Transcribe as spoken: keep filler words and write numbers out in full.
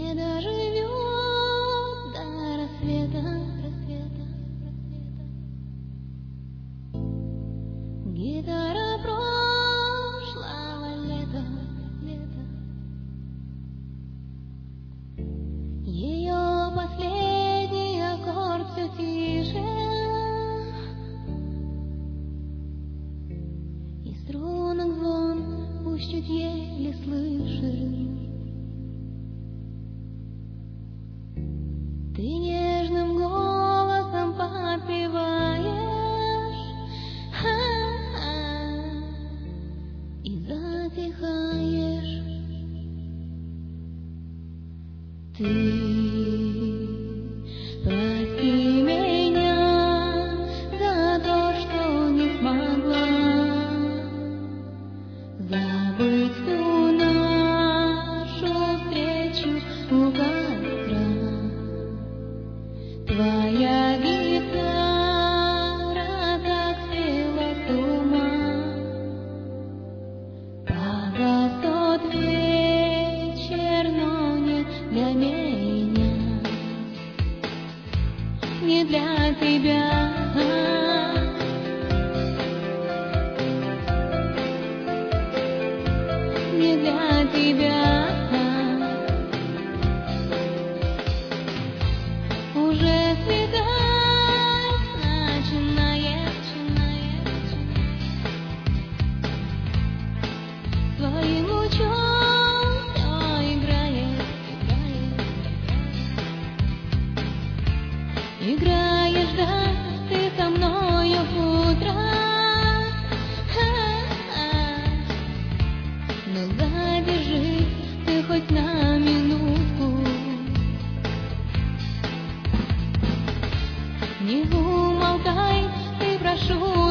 не доживет до рассвета, рассвета, рассвета. Гитара прошлого лета, лета. Ее последний аккорд все тише, и струнок звон пусть чуть еле слышен. Ты нежным голосом подпеваешь и затихаешь. Ты прости меня за то, что не смогла забыть ту нашу встречу у костра. Твоя гитара так спела с ума. Погас тот вечер, но не для меня, не для тебя. Не для тебя. Уже светать начинает, начинает. Своим лучом все играет, играет, играет. Играешь, да, ты со мною утро. Но задержись ты хоть на минутку. Не умолкай, ты, прошу